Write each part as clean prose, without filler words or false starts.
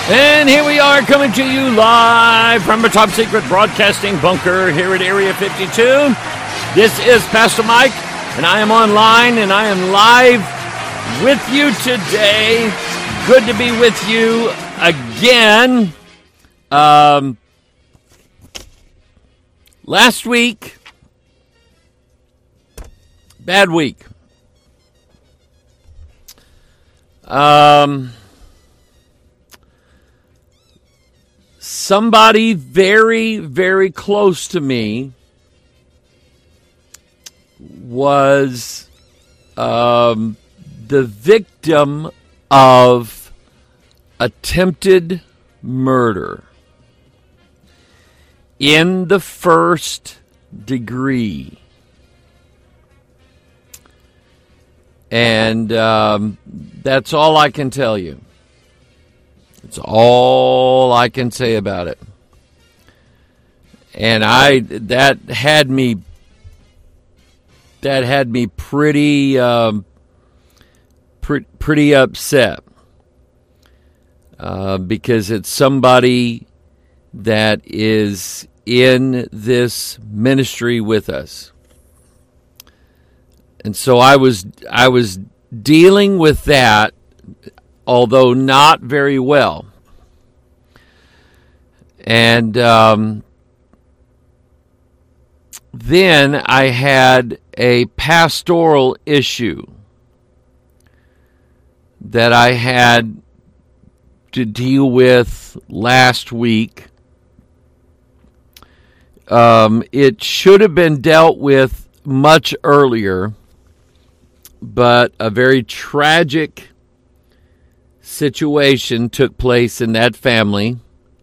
And here we are coming to you live from a top secret broadcasting bunker here at Area 52. This is Pastor Mike, and I am online and I am live with you today. Good to be with you again. Last week, bad week. Somebody very, very close to me was the victim of attempted murder in the first degree. And that's all I can tell you. It's all I can say about it. And that had me pretty upset because it's somebody that is in this ministry with us. And so I was dealing with that, although not very well. And then I had a pastoral issue that I had to deal with last week. It should have been dealt with much earlier, but a very tragic situation took place in that family,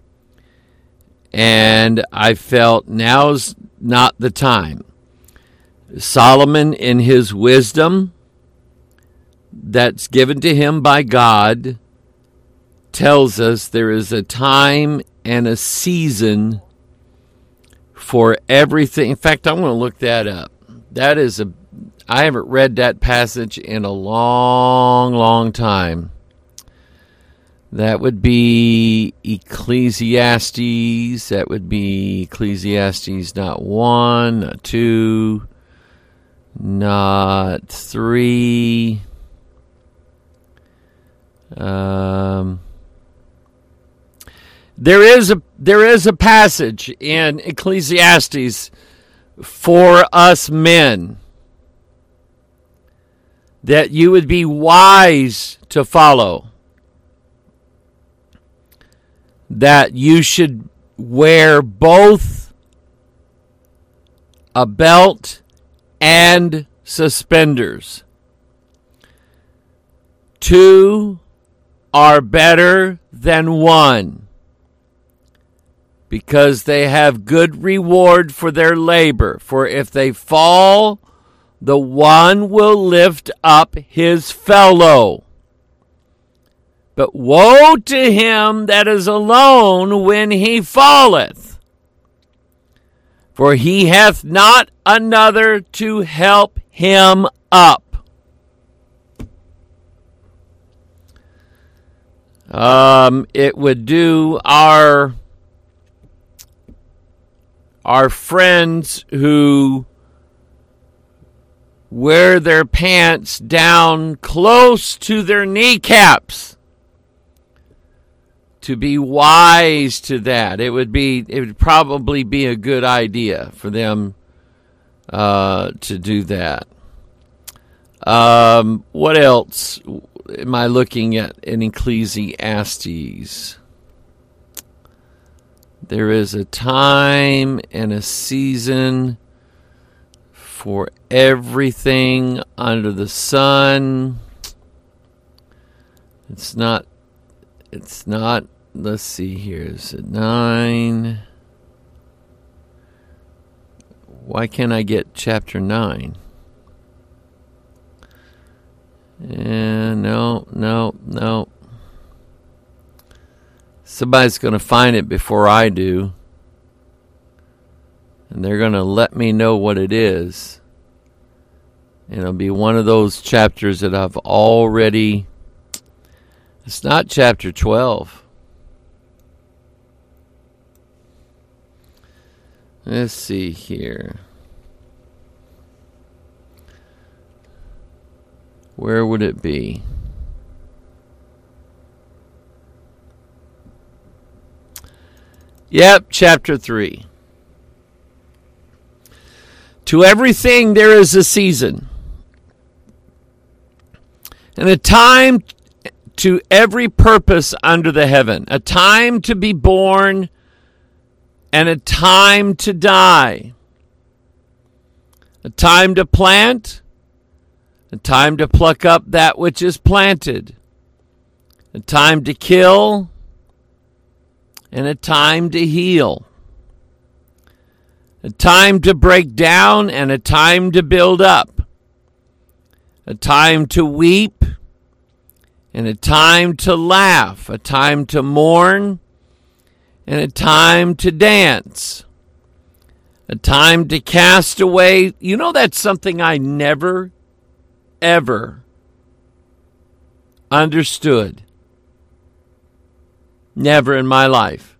and I felt now's not the time. Solomon, in his wisdom that's given to him by God, tells us there is a time and a season for everything. In fact, I'm going to look that up. I haven't read that passage in a long, long time. That would be Ecclesiastes. That would be Ecclesiastes not 1, not 2, not 3. There is a passage in Ecclesiastes for us men that you would be wise to follow. That you should wear both a belt and suspenders. 2 are better than 1 because they have good reward for their labor. For if they fall, the one will lift up his fellow. But woe to him that is alone when he falleth, for he hath not another to help him up. It would do our friends who wear their pants down close to their kneecaps to be wise to that. It would probably be a good idea for them to do that. What else am I looking at in Ecclesiastes? There is a time and a season for everything under the sun. It's not, let's see here, is it 9? Why can't I get chapter 9? No. Somebody's going to find it before I do. And they're going to let me know what it is. And it'll be one of those chapters that I've already... It's not chapter 12. Let's see here. Where would it be? Yep, chapter 3. To everything there is a season, and a time to every purpose under the heaven, a time to be born and a time to die, a time to plant, a time to pluck up that which is planted, a time to kill, and a time to heal, a time to break down and a time to build up, a time to weep and a time to laugh, a time to mourn and a time to dance, a time to cast away. You know, that's something I never, ever understood. Never in my life.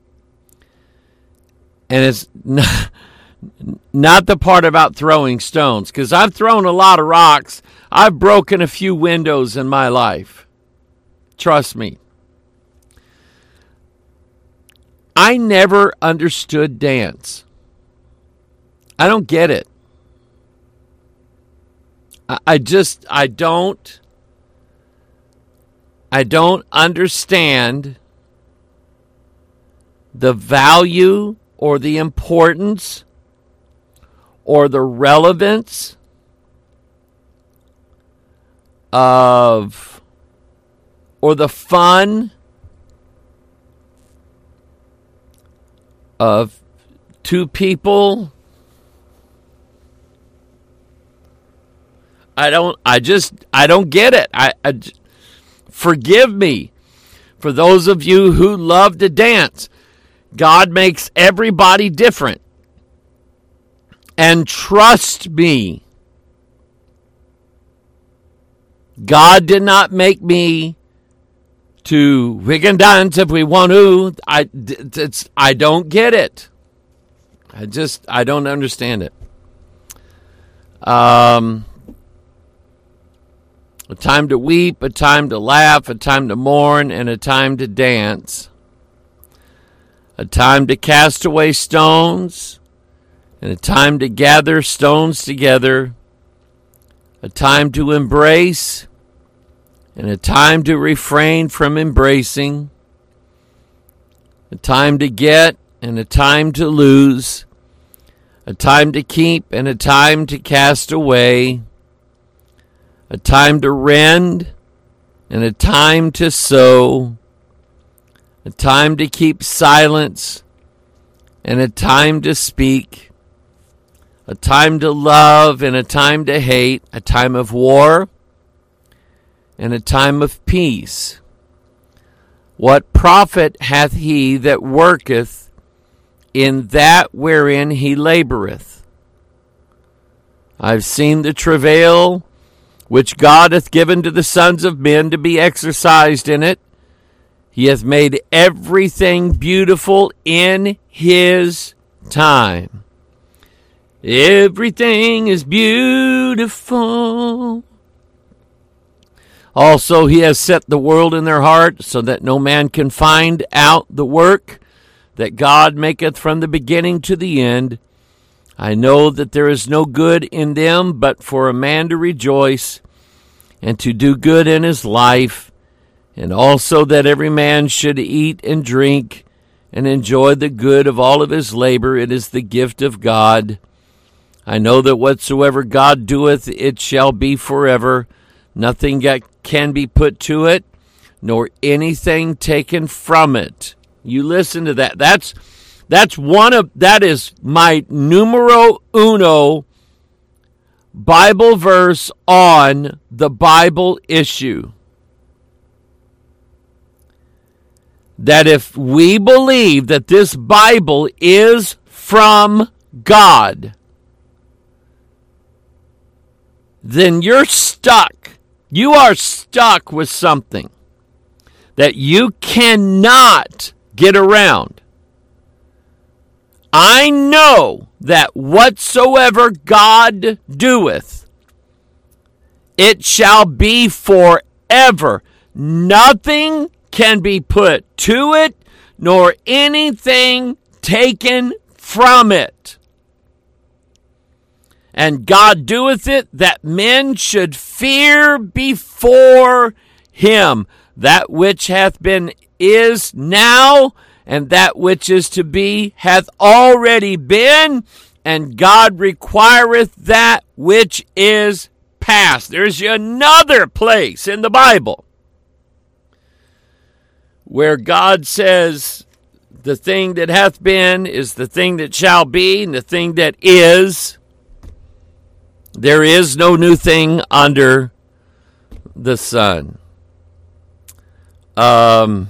And it's not the part about throwing stones, because I've thrown a lot of rocks. I've broken a few windows in my life. Trust me. I never understood dance. I don't get it. I don't understand the value or the importance or the relevance of, or the fun of two people. I don't get it. Forgive me for those of you who love to dance. God makes everybody different. And trust me, God did not make me we can dance if we want to. I don't get it. I don't understand it. A time to weep, a time to laugh, a time to mourn, and a time to dance. A time to cast away stones, and a time to gather stones together. A time to embrace, and a time to refrain from embracing. A time to get, and a time to lose. A time to keep, and a time to cast away. A time to rend, and a time to sow. A time to keep silence, and a time to speak. A time to love, and a time to hate. A time of war, and a time of peace. What profit hath he that worketh in that wherein he laboureth? I've seen the travail which God hath given to the sons of men to be exercised in it. He hath made everything beautiful in his time. Everything is beautiful. Also, he has set the world in their heart, so that no man can find out the work that God maketh from the beginning to the end. I know that there is no good in them, but for a man to rejoice and to do good in his life, and also that every man should eat and drink and enjoy the good of all of his labor. It is the gift of God. I know that whatsoever God doeth, it shall be forever. Nothing can be put to it, nor anything taken from it. You listen to that. That is my numero uno Bible verse on the Bible issue. That if we believe that this Bible is from God, then you're stuck. You are stuck with something that you cannot get around. I know that whatsoever God doeth, it shall be forever. Nothing can be put to it, nor anything taken from it. And God doeth it, that men should fear before him. That which hath been is now, and that which is to be hath already been, and God requireth that which is past. There's another place in the Bible where God says the thing that hath been is the thing that shall be, and the thing that is. There is no new thing under the sun. Now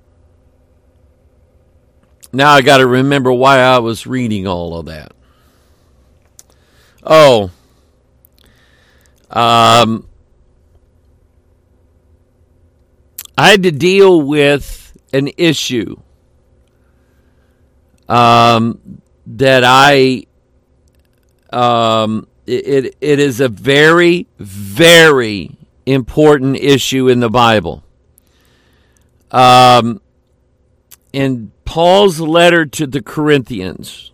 I got to remember why I was reading all of that. I had to deal with an issue that it is a very, very important issue in the Bible. In Paul's letter to the Corinthians,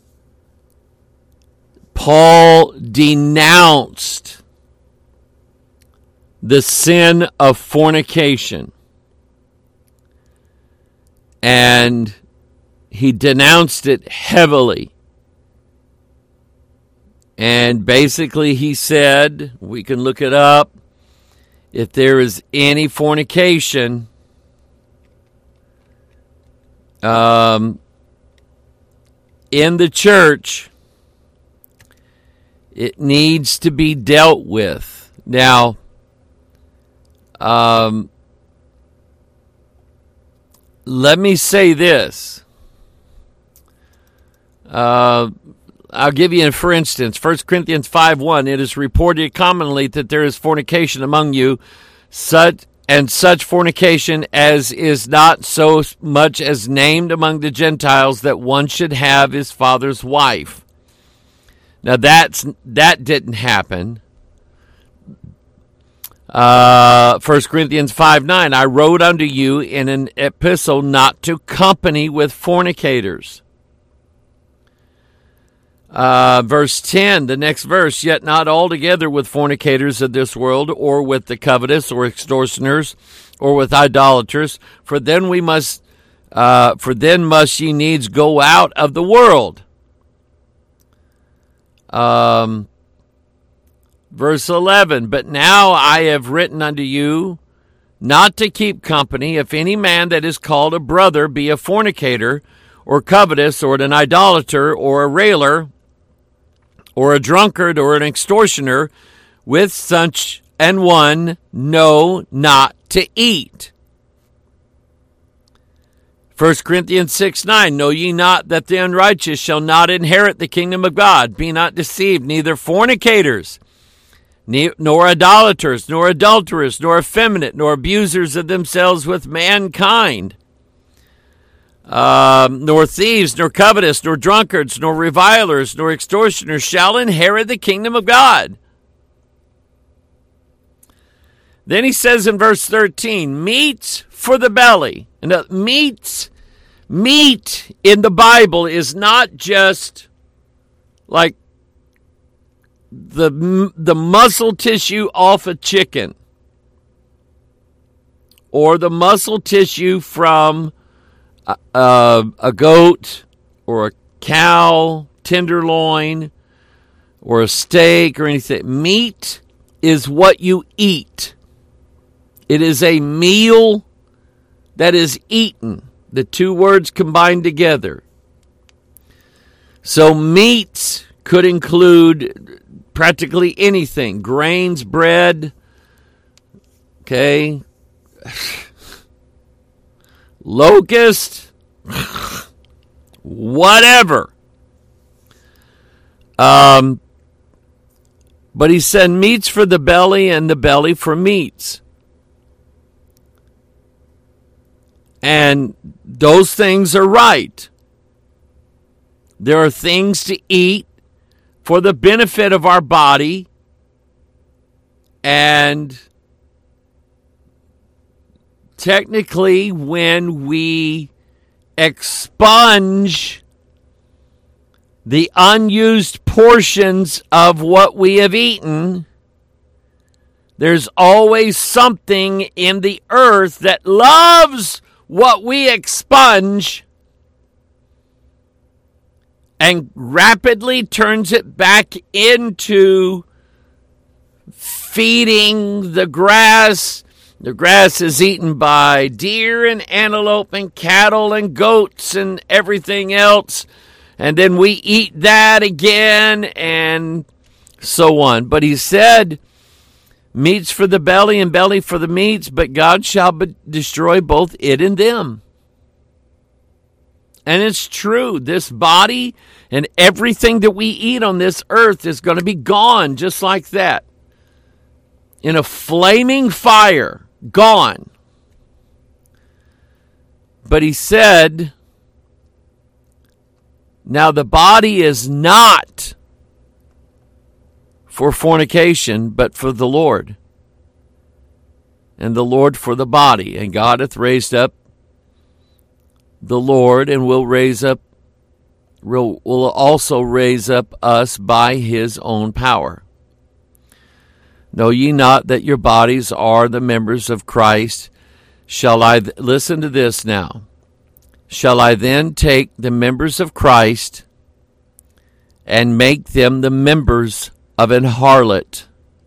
Paul denounced the sin of fornication. And he denounced it heavily. And basically he said, we can look it up, if there is any fornication, in the church, it needs to be dealt with. Now, let me say this. I'll give you, for instance, 1 Corinthians 5:1. It is reported commonly that there is fornication among you, such fornication as is not so much as named among the Gentiles, that one should have his father's wife. Now that didn't happen. 1 Corinthians 5:9. I wrote unto you in an epistle not to company with fornicators. Verse 10, the next verse, yet not altogether with fornicators of this world, or with the covetous, or extortioners, or with idolaters, for then must ye needs go out of the world. Verse 11, but now I have written unto you not to keep company, if any man that is called a brother be a fornicator, or covetous, or an idolater, or a railer, or a drunkard, or an extortioner, with such an one know not to eat. 1 Corinthians 6:9, know ye not that the unrighteous shall not inherit the kingdom of God? Be not deceived, neither fornicators, nor idolaters, nor adulterers, nor effeminate, nor abusers of themselves with mankind, nor thieves, nor covetous, nor drunkards, nor revilers, nor extortioners shall inherit the kingdom of God. Then he says in verse 13, meats for the belly. And meat in the Bible is not just like the muscle tissue off a chicken, or the muscle tissue from a goat, or a cow, tenderloin, or a steak, or anything. Meat is what you eat. It is a meal that is eaten. The two words combined together. So meats could include practically anything. Grains, bread, okay, locust, whatever. But he said meats for the belly, and the belly for meats. And those things are right. There are things to eat for the benefit of our body, and technically when we expunge the unused portions of what we have eaten, there's always something in the earth that loves what we expunge and rapidly turns it back into feeding the grass. The grass is eaten by deer and antelope and cattle and goats and everything else. And then we eat that again and so on. But he said, meats for the belly and belly for the meats, but God shall destroy both it and them. And it's true. This body and everything that we eat on this earth is going to be gone just like that. In a flaming fire, gone. But he said, now the body is not for fornication, but for the Lord, and the Lord for the body. And God hath raised up the Lord, and will also raise up us by his own power. Know ye not that your bodies are the members of Christ? Listen to this now. Shall I then take the members of Christ and make them the members of an harlot?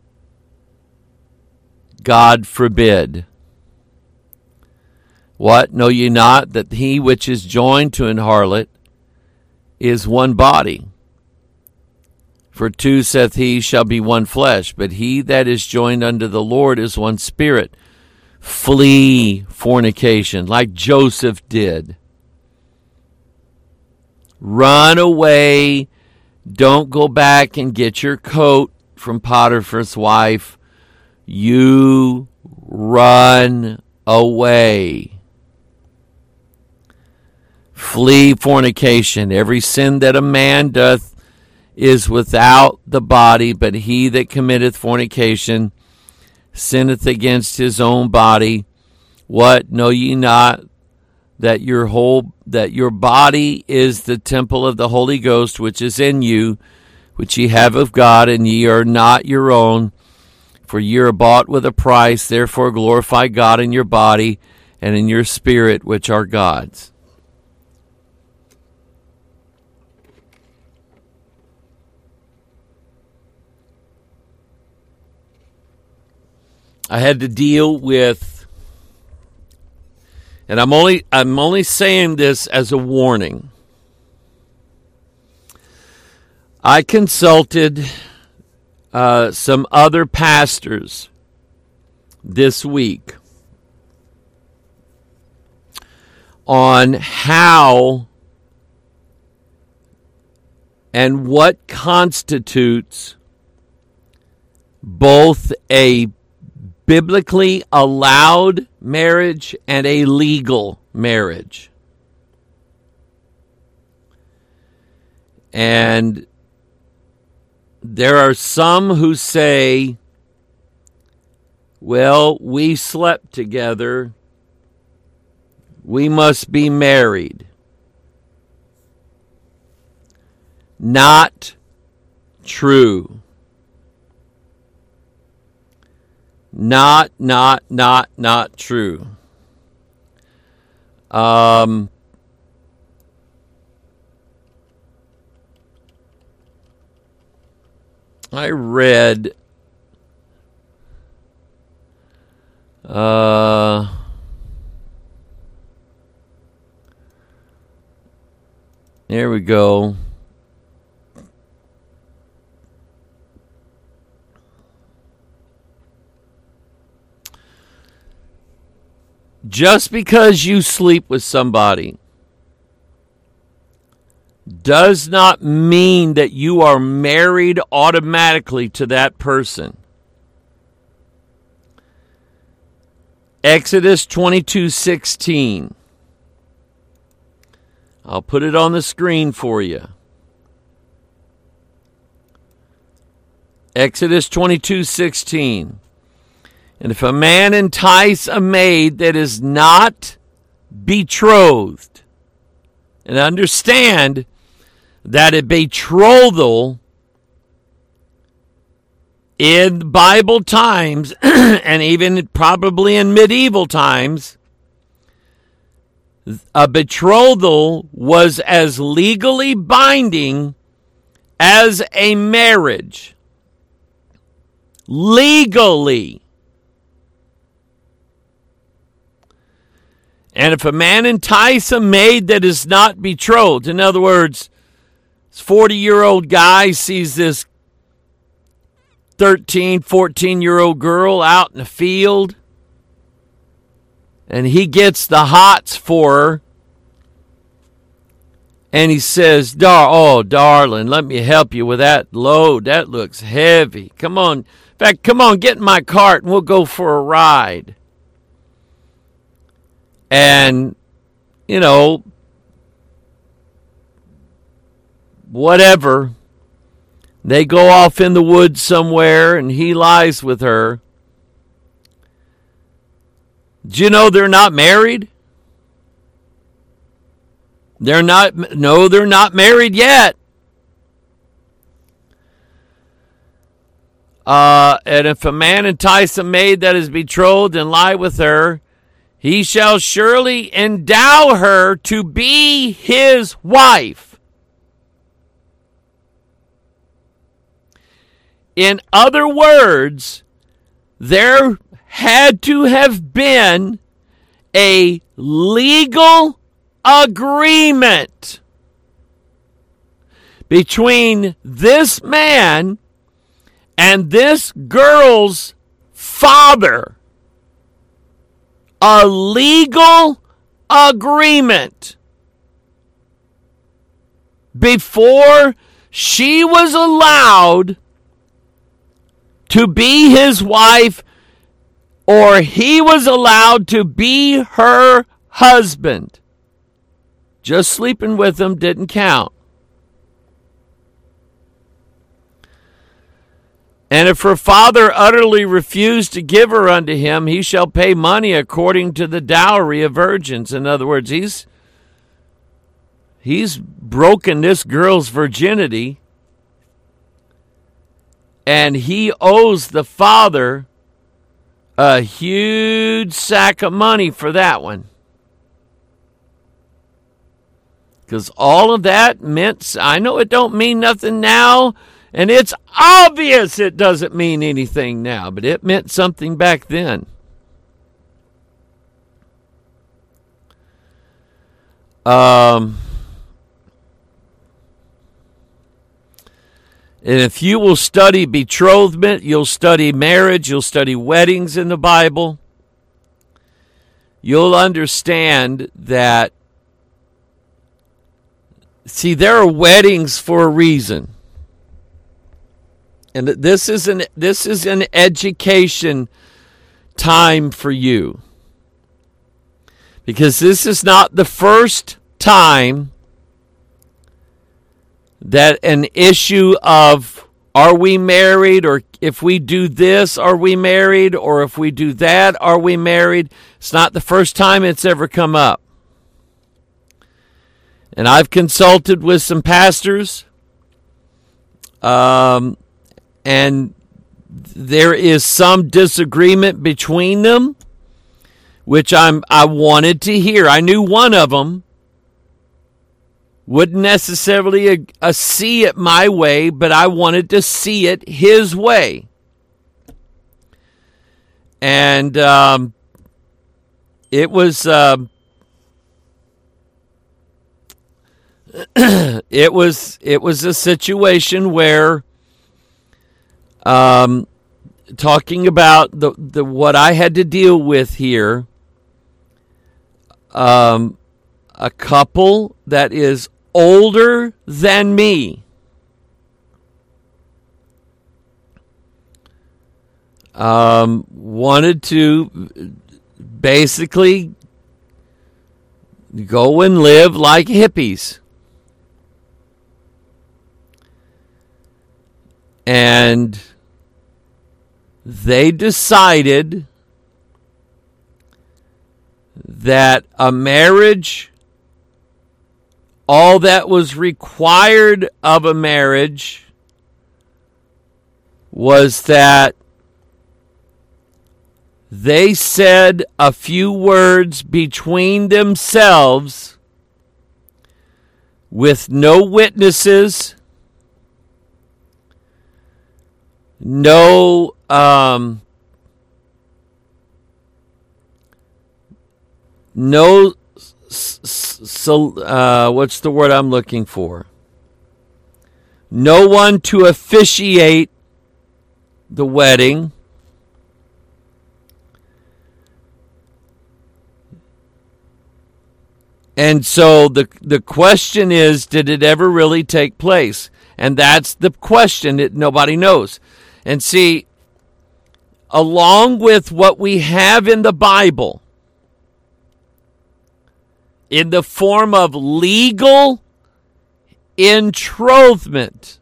God forbid. What? Know ye not that he which is joined to an harlot is one body? For two, saith he, shall be one flesh, but he that is joined unto the Lord is one spirit. Flee fornication, like Joseph did. Run away. Don't go back and get your coat from Potiphar's wife. You run away. Flee fornication. Every sin that a man doth is without the body, but he that committeth fornication sinneth against his own body. What? Know ye not that your body is the temple of the Holy Ghost, which is in you, which ye have of God, and ye are not your own, for ye are bought with a price. Therefore glorify God in your body and in your spirit, which are God's. I had to deal with, and I'm only saying this as a warning. I consulted some other pastors this week on how and what constitutes both a biblically allowed marriage and a legal marriage. And there are some who say, well, we slept together, we must be married. Not true. Not true. I read there we go. Just because you sleep with somebody does not mean that you are married automatically to that person. Exodus 22:16. I'll put it on the screen for you. Exodus 22:16. And if a man entice a maid that is not betrothed, and understand that a betrothal in Bible times, and even probably in medieval times, a betrothal was as legally binding as a marriage. Legally. And if a man entice a maid that is not betrothed, in other words, this 40-year-old guy sees this 13, 14-year-old girl out in the field, and he gets the hots for her, and he says, darling, let me help you with that load. That looks heavy. Come on. In fact, come on, get in my cart, and we'll go for a ride. And, whatever. They go off in the woods somewhere, and he lies with her. Do you know they're not married? They're not married yet. And if a man entice a maid that is betrothed and lie with her, he shall surely endow her to be his wife. In other words, there had to have been a legal agreement between this man and this girl's father. A legal agreement before she was allowed to be his wife, or he was allowed to be her husband. Just sleeping with him didn't count. And if her father utterly refused to give her unto him, he shall pay money according to the dowry of virgins. In other words, he's broken this girl's virginity, and he owes the father a huge sack of money for that one. Because all of that meant, I know it don't mean nothing now, and it's obvious it doesn't mean anything now, but it meant something back then. And if you will study betrothment, you'll study marriage, you'll study weddings in the Bible, you'll understand that, see, there are weddings for a reason. And this is an education time for you. Because this is not the first time that an issue of are we married, or if we do this, are we married, or if we do that, are we married? It's not the first time it's ever come up. And I've consulted with some pastors, and there is some disagreement between them, which I wanted to hear. I knew one of them wouldn't necessarily see it my way, but I wanted to see it his way. And it was it was a situation where talking about the what I had to deal with here, a couple that is older than me, wanted to basically go and live like hippies. And they decided that a marriage, all that was required of a marriage was that they said a few words between themselves with no witnesses, no what's the word I'm looking for? No one to officiate the wedding. And so the question is, did it ever really take place? And that's the question that nobody knows. And see, along with what we have in the Bible, in the form of legal entrothment,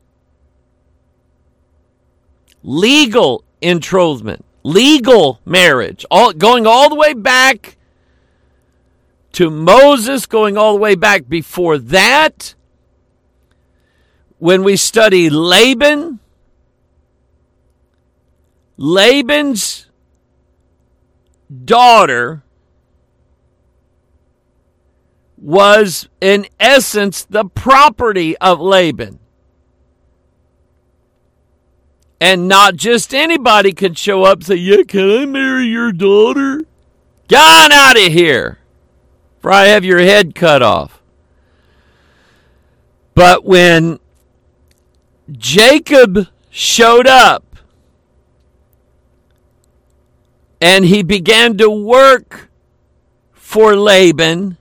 legal marriage, going all the way back to Moses, going all the way back before that. When we study Laban's daughter was in essence the property of Laban. And not just anybody could show up and say, yeah, can I marry your daughter? Get on out of here, for I have your head cut off. But when Jacob showed up and he began to work for Laban,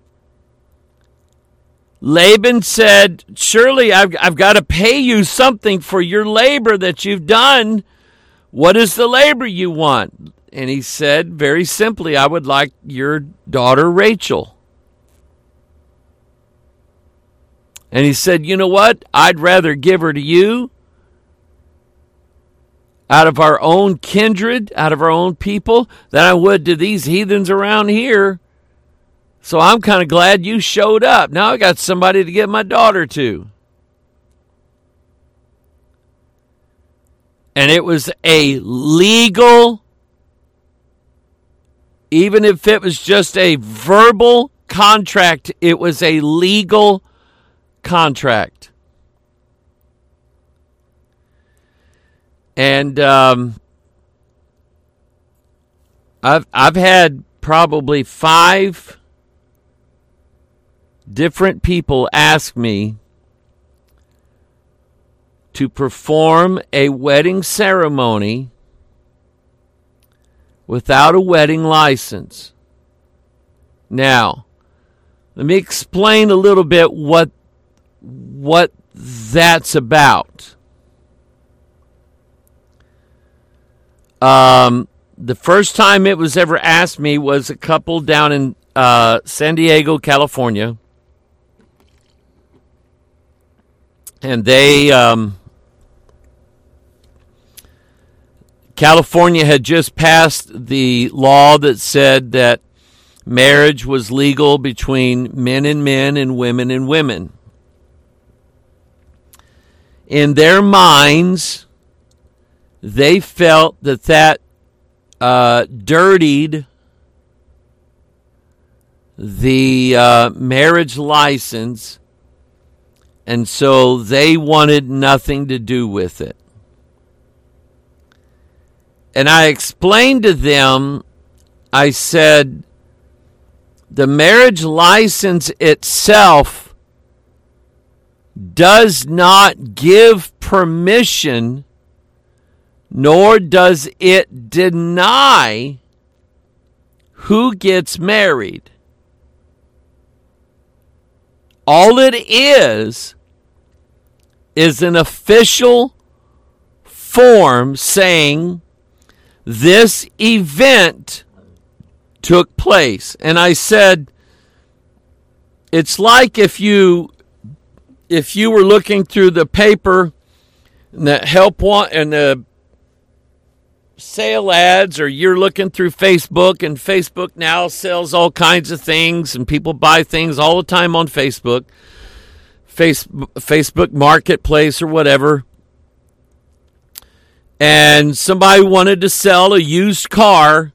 Laban said, surely I've got to pay you something for your labor that you've done. What is the labor you want? And he said, very simply, I would like your daughter Rachel. And he said, you know what? I'd rather give her to you out of our own kindred, out of our own people, than I would to these heathens around here. So I'm kind of glad you showed up. Now I got somebody to give my daughter to. And it was a legal, even if it was just a verbal contract, it was a legal contract. And I've had probably 5 different people ask me to perform a wedding ceremony without a wedding license. Now, let me explain a little bit what that's about. The first time it was ever asked me was a couple down in San Diego, California. And California had just passed the law that said that marriage was legal between men and women and women. In their minds, they felt that dirtied the marriage license, and so they wanted nothing to do with it. And I explained to them, I said, the marriage license itself does not give permission, nor does it deny who gets married. All it is an official form saying this event took place. And I said, it's like if you were looking through the paper and the help want and the sale ads, or you're looking through Facebook, and Facebook now sells all kinds of things, and people buy things all the time on Facebook, Facebook Marketplace or whatever. And somebody wanted to sell a used car.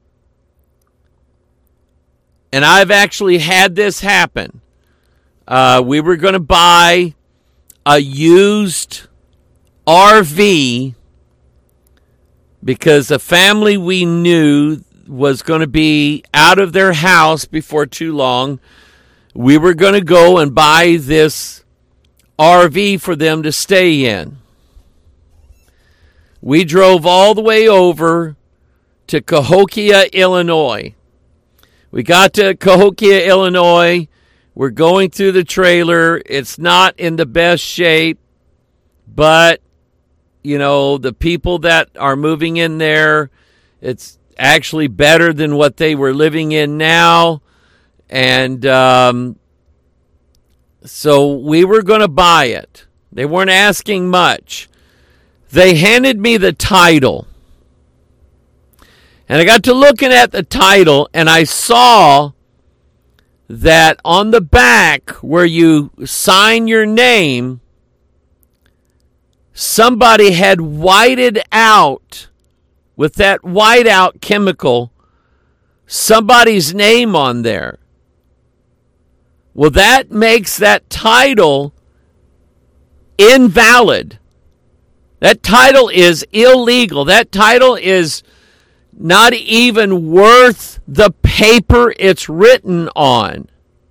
And I've actually had this happen. We were going to buy a used RV because a family we knew was going to be out of their house before too long. We were going to go and buy this RV for them to stay in. We drove all the way over to Cahokia, Illinois. We got to Cahokia, Illinois. We're going through the trailer. It's not in the best shape, but, you know, the people that are moving in there, it's actually better than what they were living in now. And so we were going to buy it. They weren't asking much. They handed me the title. And I got to looking at the title, and I saw that on the back where you sign your name, somebody had whited out, with that whiteout chemical, somebody's name on there. Well, that makes that title invalid. That title is illegal. That title is not even worth the paper it's written on.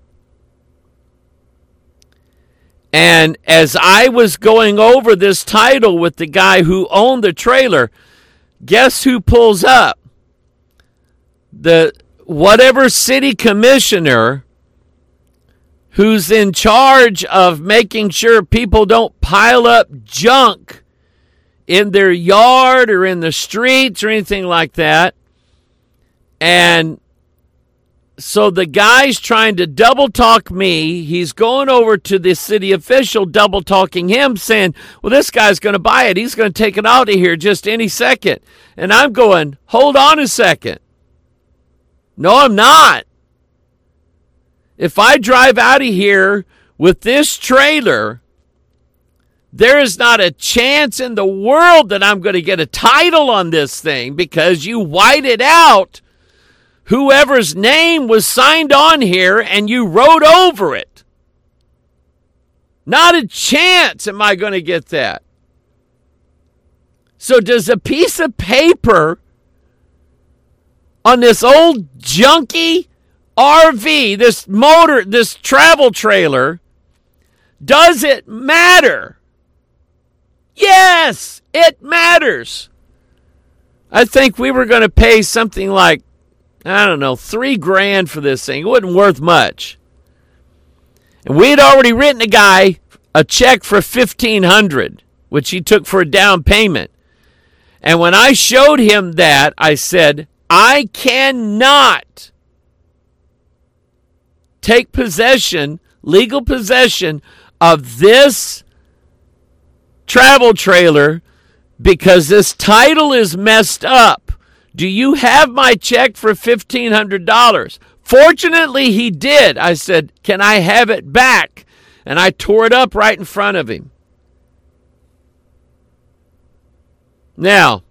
And as I was going over this title with the guy who owned the trailer, guess who pulls up? The whatever city commissioner who's in charge of making sure people don't pile up junk in their yard or in the streets or anything like that. And so the guy's trying to double talk me. He's going over to the city official, double talking him, saying, well, this guy's going to buy it. He's going to take it out of here just any second. And I'm going, hold on a second. No, I'm not. If I drive out of here with this trailer, there is not a chance in the world that I'm going to get a title on this thing because you whited out whoever's name was signed on here and you wrote over it. Not a chance am I going to get that. So does a piece of paper on this old junky RV, this travel trailer, does it matter? Yes, it matters. I think we were going to pay something like, I don't know, $3,000 for this thing. It wasn't worth much. And we had already written a guy a check for $1,500, which he took for a down payment. And when I showed him that, I said, I cannot take possession, legal possession of this travel trailer because this title is messed up. Do you have my check for $1,500? Fortunately, he did. I said, can I have it back? And I tore it up right in front of him. Now,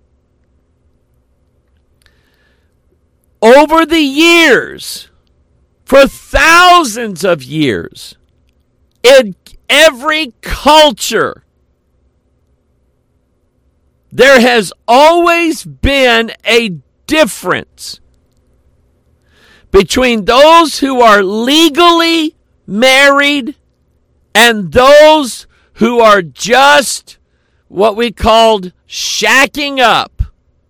over the years, for thousands of years, in every culture, there has always been a difference between those who are legally married and those who are just what we called shacking up.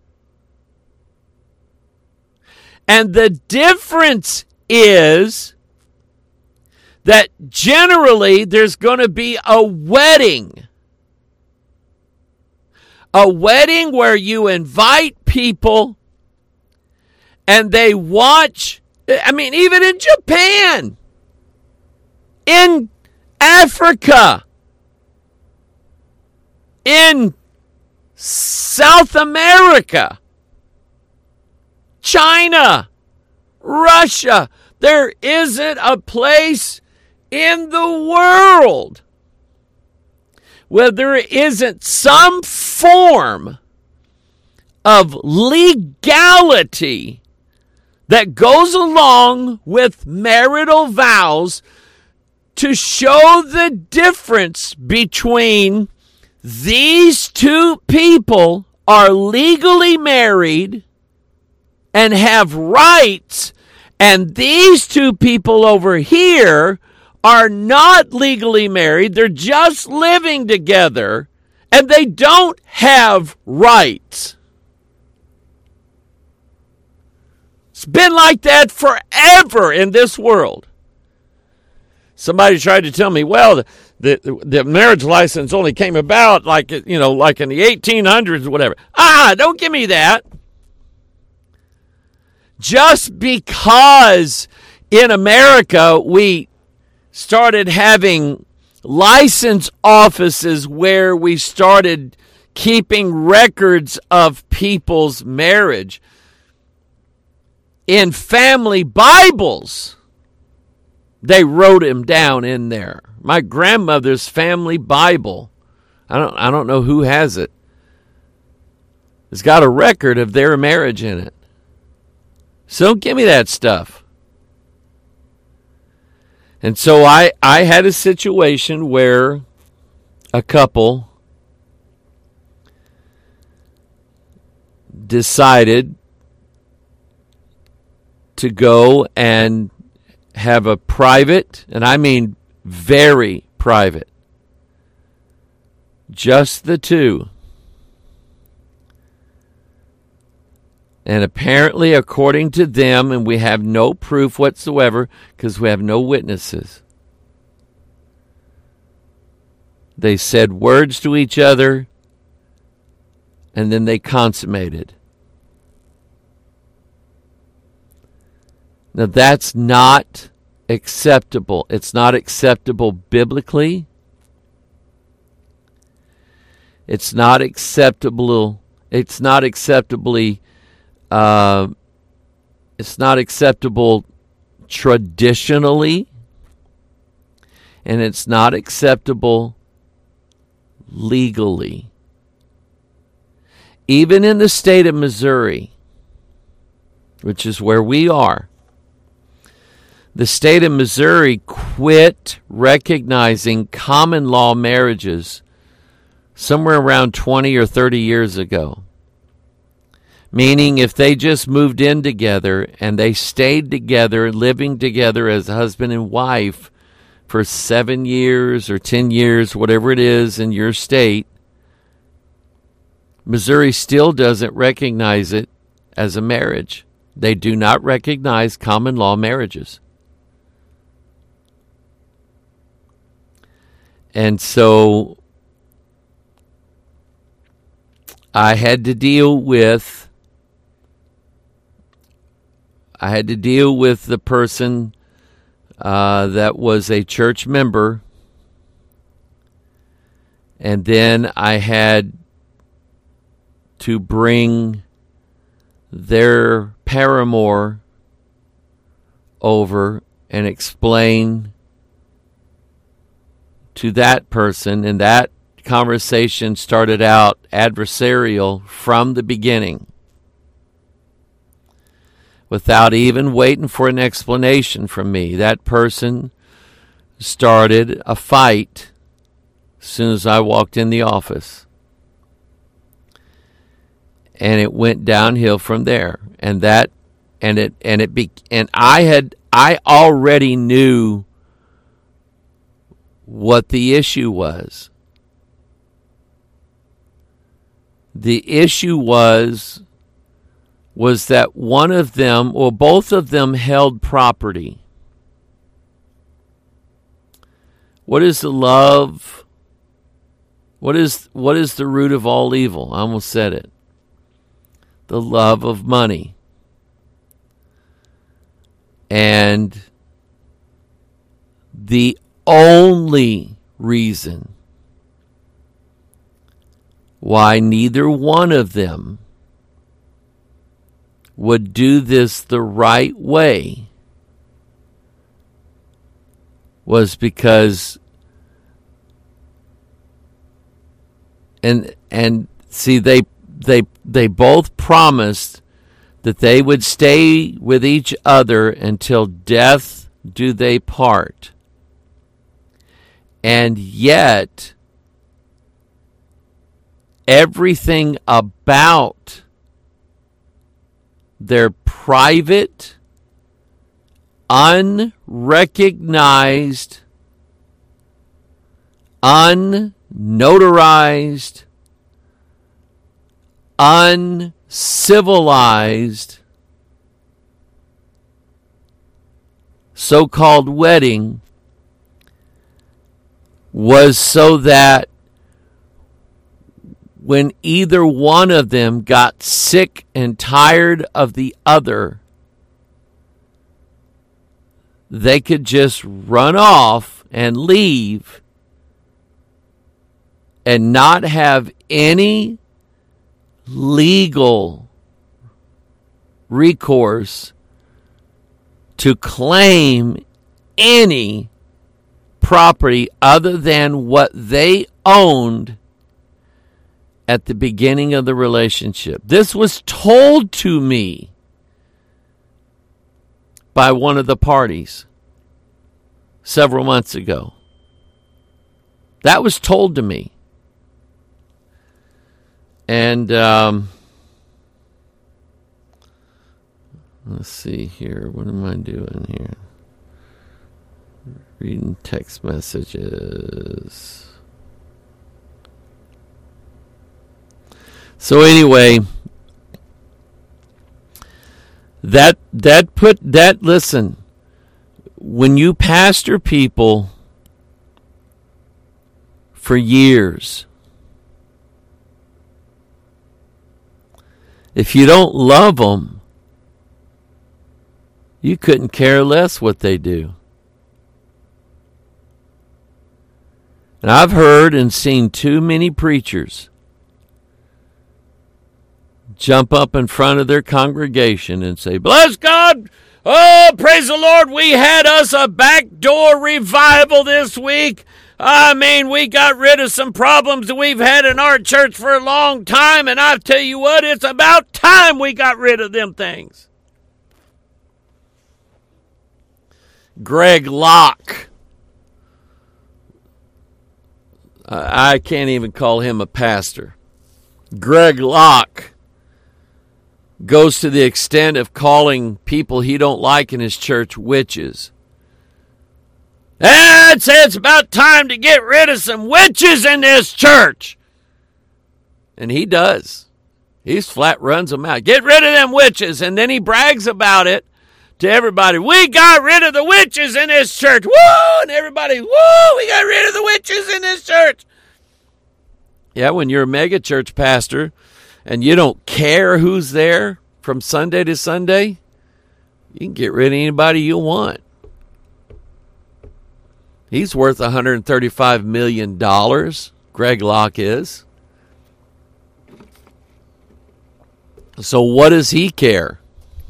And the difference is that generally there's going to be a wedding. A wedding where you invite people and they watch. I mean, even in Japan, in Africa, in South America, China, Russia. There isn't a place in the world where there isn't some form of legality that goes along with marital vows to show the difference between these two people are legally married and have rights, and these two people over here are not legally married. They're just living together, and they don't have rights. It's been like that forever in this world. Somebody tried to tell me, well, the marriage license only came about like in the 1800s or whatever. Don't give me that. Just because in America we started having license offices where we started keeping records of people's marriage in family Bibles, they wrote him down in there. My grandmother's family Bible, I don't know who has it. It's got a record of their marriage in it. So don't give me that stuff. And so I had a situation where a couple decided to go and have a private, and I mean very private, just the two. And apparently, according to them, and we have no proof whatsoever because we have no witnesses, they said words to each other and then they consummated. Now, that's not acceptable. It's not acceptable biblically. It's not acceptable. It's not acceptably. It's not acceptable traditionally, and it's not acceptable legally. Even in the state of Missouri, which is where we are, the state of Missouri quit recognizing common law marriages somewhere around 20 or 30 years ago. Meaning if they just moved in together and they stayed together, living together as husband and wife for 7 years or 10 years, whatever it is in your state, Missouri still doesn't recognize it as a marriage. They do not recognize common law marriages. And so I had to deal with the person that was a church member, and then I had to bring their paramour over and explain to that person, and that conversation started out adversarial from the beginning, without even waiting for an explanation from me. That person started a fight as soon as I walked in the office. And it went downhill from there. And I already knew what the issue was. The issue was that one of them, or both of them, held property. What is the love? What is the root of all evil? I almost said it. The love of money. And the only reason why neither one of them would do this the right way was because and see they both promised that they would stay with each other until death do they part. And yet everything about their private, unrecognized, unnotarized, uncivilized so-called wedding was so that when either one of them got sick and tired of the other, they could just run off and leave and not have any legal recourse to claim any property other than what they owned at the beginning of the relationship. This was told to me by one of the parties several months ago. That was told to me. And let's see here. What am I doing here? Reading text messages. So anyway, listen, when you pastor people for years, if you don't love them, you couldn't care less what they do. And I've heard and seen too many preachers jump up in front of their congregation and say, "Bless God! Oh, praise the Lord! We had us a backdoor revival this week. I mean, we got rid of some problems that we've had in our church for a long time, and I tell you what, it's about time we got rid of them things." Greg Locke. I can't even call him a pastor. Greg Locke goes to the extent of calling people he don't like in his church witches. I'd say it's about time to get rid of some witches in this church. And he does. He's flat runs them out. Get rid of them witches. And then he brags about it to everybody. We got rid of the witches in this church. Woo! And everybody, woo! We got rid of the witches in this church. Yeah, when you're a mega church pastor and you don't care who's there from Sunday to Sunday, you can get rid of anybody you want. He's worth $135 million. Greg Locke is. So what does he care?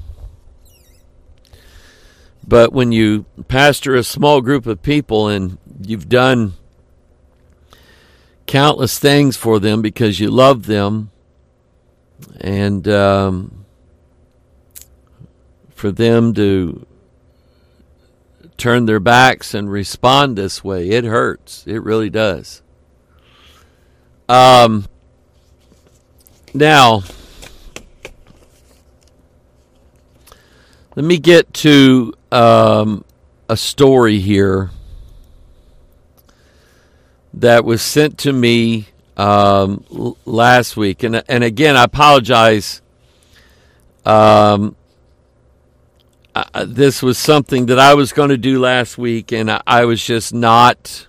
But when you pastor a small group of people and you've done countless things for them because you love them, and for them to turn their backs and respond this way, it hurts. It really does. Now, let me get to a story here that was sent to me last week. And again, I apologize. This was something that I was going to do last week, and I was just not,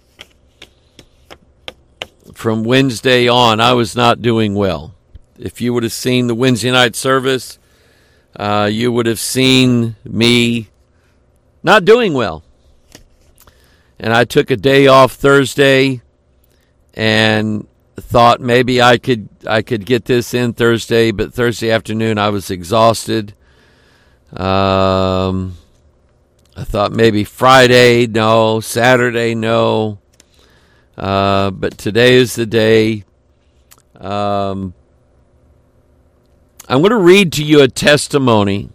from Wednesday on, I was not doing well. If you would have seen the Wednesday night service, you would have seen me not doing well. And I took a day off Thursday, and thought maybe I could get this in Thursday, but Thursday afternoon I was exhausted. I thought maybe Friday, no. Saturday, no. But today is the day. I'm going to read to you a testimony.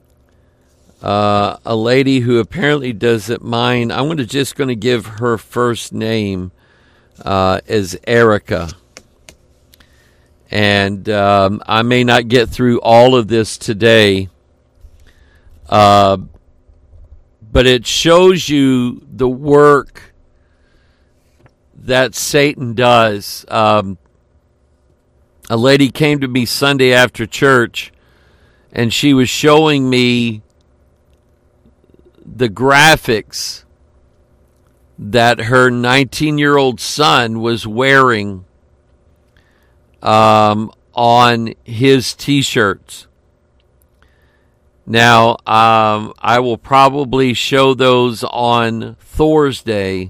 A lady who apparently doesn't mind. I'm just going to give her first name as Erica. And I may not get through all of this today. But it shows you the work that Satan does. A lady came to me Sunday after church, and she was showing me the graphics that her 19-year-old son was wearing on his T-shirts. Now, I will probably show those on Thursday.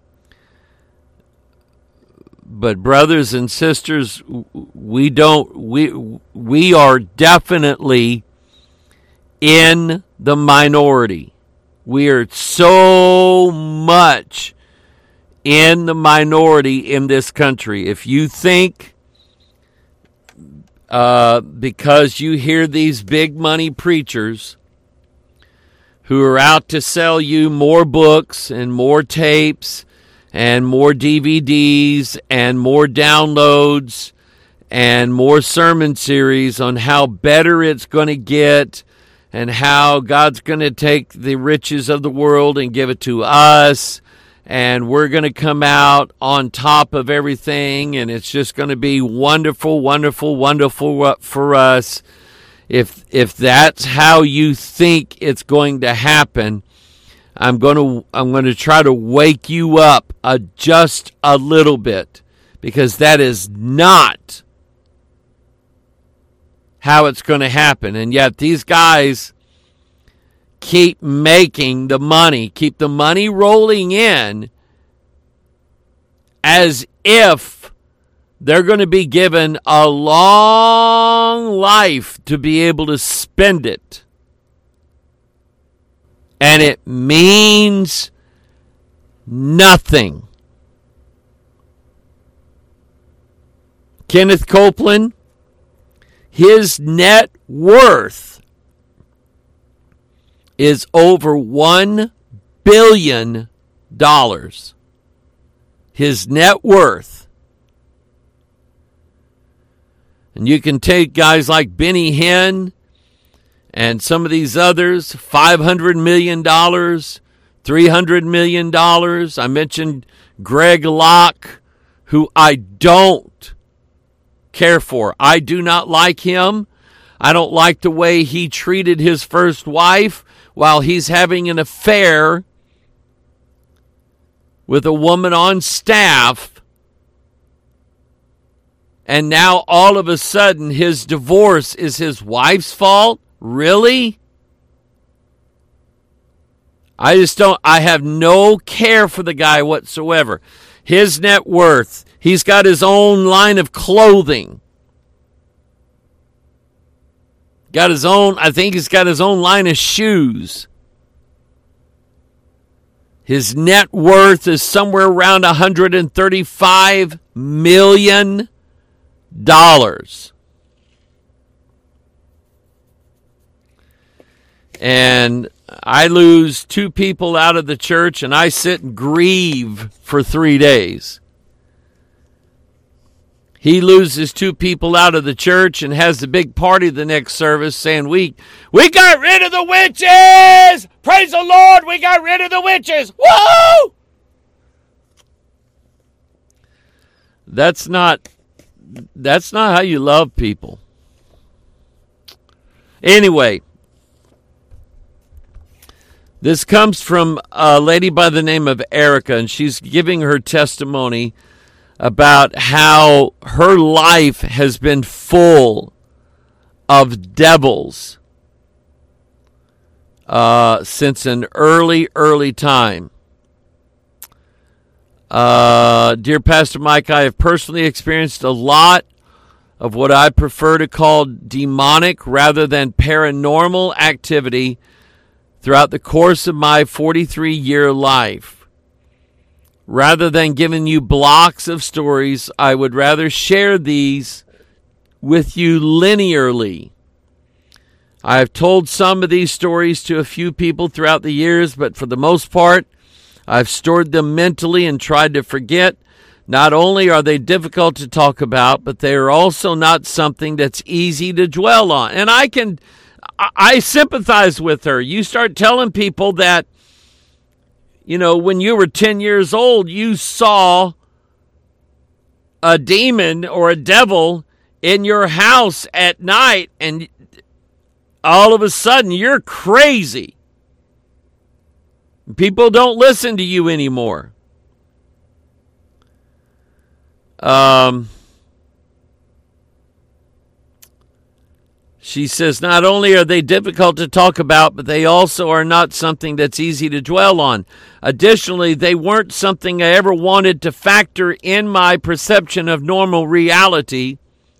But brothers and sisters, we are definitely in the minority. We are so much in the minority in this country. If you think because you hear these big money preachers who are out to sell you more books and more tapes and more DVDs and more downloads and more sermon series on how better it's going to get and how God's going to take the riches of the world and give it to us, and we're going to come out on top of everything, and it's just going to be wonderful, wonderful, wonderful for us. If that's how you think it's going to happen, I'm going to try to wake you up just a little bit, because that is not how it's going to happen. And yet these guys keep making the money, keep the money rolling in as if they're going to be given a long life to be able to spend it. And it means nothing. Kenneth Copeland, his net worth is over $1 billion. His net worth. And you can take guys like Benny Hinn and some of these others, $500 million, $300 million. I mentioned Greg Locke, who I don't care for. I do not like him. I don't like the way he treated his first wife while he's having an affair with a woman on staff. And now all of a sudden his divorce is his wife's fault? Really? I have no care for the guy whatsoever. His net worth, he's got his own line of clothing. I think he's got his own line of shoes. His net worth is somewhere around $135 million. And I lose 2 people out of the church, and I sit and grieve for 3 days. He loses 2 people out of the church and has the big party the next service saying, we got rid of the witches! Praise the Lord, we got rid of the witches! Woo! That's not how you love people. Anyway, this comes from a lady by the name of Erica, and she's giving her testimony about how her life has been full of devils since an early time. Dear Pastor Mike, I have personally experienced a lot of what I prefer to call demonic rather than paranormal activity throughout the course of my 43-year life. Rather than giving you blocks of stories, I would rather share these with you linearly. I have told some of these stories to a few people throughout the years, but for the most part, I've stored them mentally and tried to forget. Not only are they difficult to talk about, but they are also not something that's easy to dwell on. And I sympathize with her. You start telling people that, when you were 10 years old, you saw a demon or a devil in your house at night, and all of a sudden you're crazy. People don't listen to you anymore. She says, not only are they difficult to talk about, but they also are not something that's easy to dwell on. Additionally, they weren't something I ever wanted to factor in my perception of normal reality,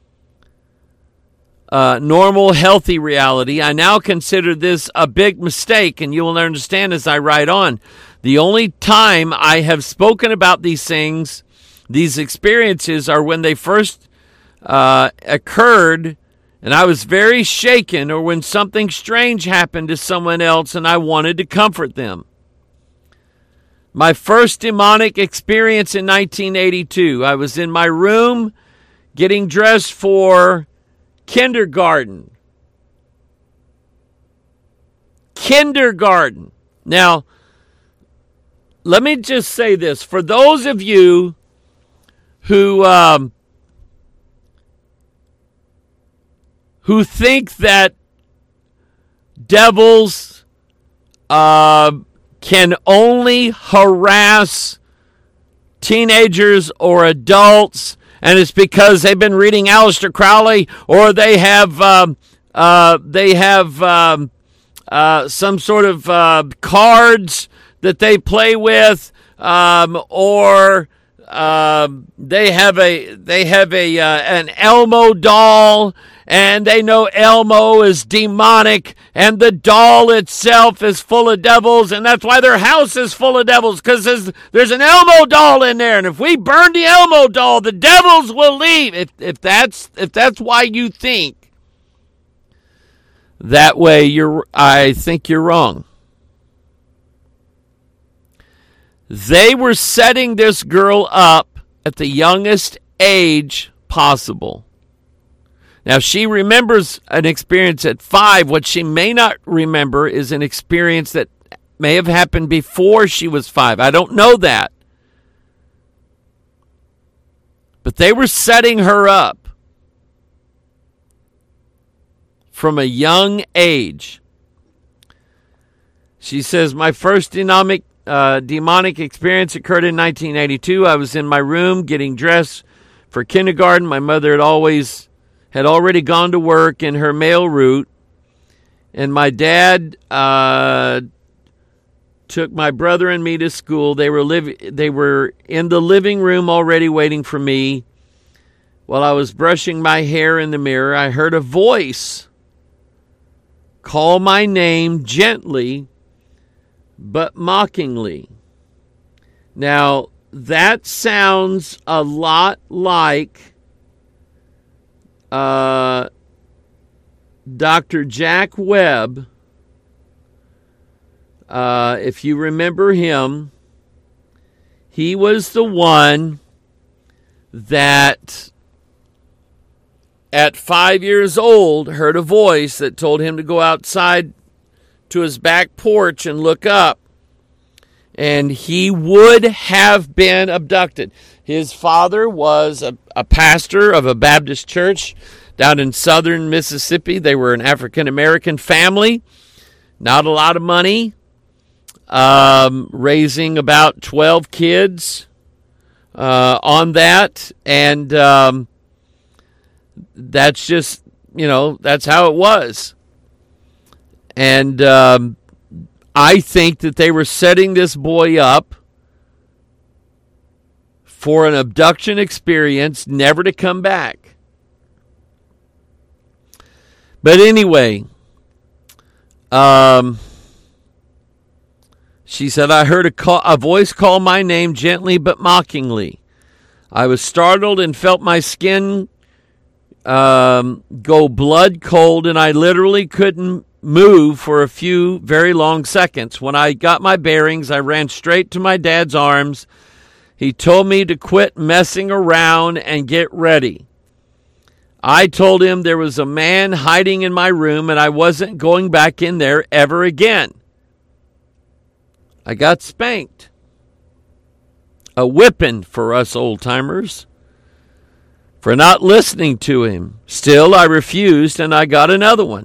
normal, healthy reality. I now consider this a big mistake, and you will understand as I write on. The only time I have spoken about these things, these experiences, are when they first occurred, and I was very shaken, or when something strange happened to someone else and I wanted to comfort them. My first demonic experience in 1982, I was in my room getting dressed for kindergarten. Now, let me just say this. For those of you who think that devils can only harass teenagers or adults, and it's because they've been reading Aleister Crowley, or they have some sort of cards that they play with, or they have an Elmo doll, and they know Elmo is demonic, and the doll itself is full of devils, and that's why their house is full of devils, because there's an Elmo doll in there, and if we burn the Elmo doll, the devils will leave. If that's why you think that way, I think you're wrong. They were setting this girl up at the youngest age possible. Now, she remembers an experience at 5. What she may not remember is an experience that may have happened before she was 5. I don't know that. But they were setting her up from a young age. She says, my first demonic experience occurred in 1982. I was in my room getting dressed for kindergarten. My mother had already gone to work in her mail route, and my dad took my brother and me to school. They were in the living room already waiting for me. While I was brushing my hair in the mirror, I heard a voice call my name gently but mockingly. Now, that sounds a lot like Dr. Jack Webb. If you remember him, he was the one that at 5 years old heard a voice that told him to go outside to his back porch and look up. And he would have been abducted. His father was a pastor of a Baptist church down in southern Mississippi. They were an African-American family. Not a lot of money. Raising about 12 kids on that. And that's just, that's how it was. And I think that they were setting this boy up for an abduction experience, never to come back. But anyway, she said, I heard a voice call my name gently but mockingly. I was startled and felt my skin go blood cold, and I literally couldn't move for a few very long seconds. When I got my bearings, I ran straight to my dad's arms. He told me to quit messing around and get ready. I told him there was a man hiding in my room and I wasn't going back in there ever again. I got spanked. A whipping for us old-timers for not listening to him. Still, I refused and I got another one.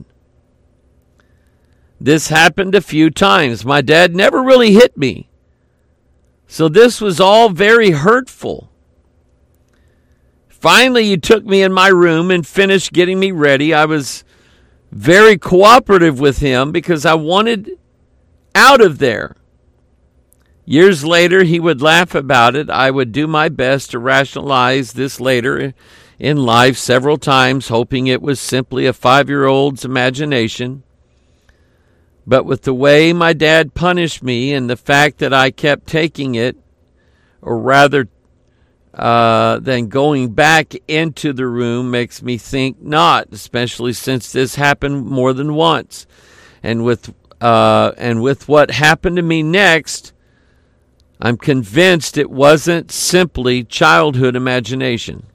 This happened a few times. My dad never really hit me. So this was all very hurtful. Finally, he took me in my room and finished getting me ready. I was very cooperative with him because I wanted out of there. Years later, he would laugh about it. I would do my best to rationalize this later in life several times, hoping it was simply a 5-year-old's imagination. But with the way my dad punished me and the fact that I kept taking it, or rather than going back into the room, makes me think not, especially since this happened more than once. And with what happened to me next, I'm convinced it wasn't simply childhood imagination.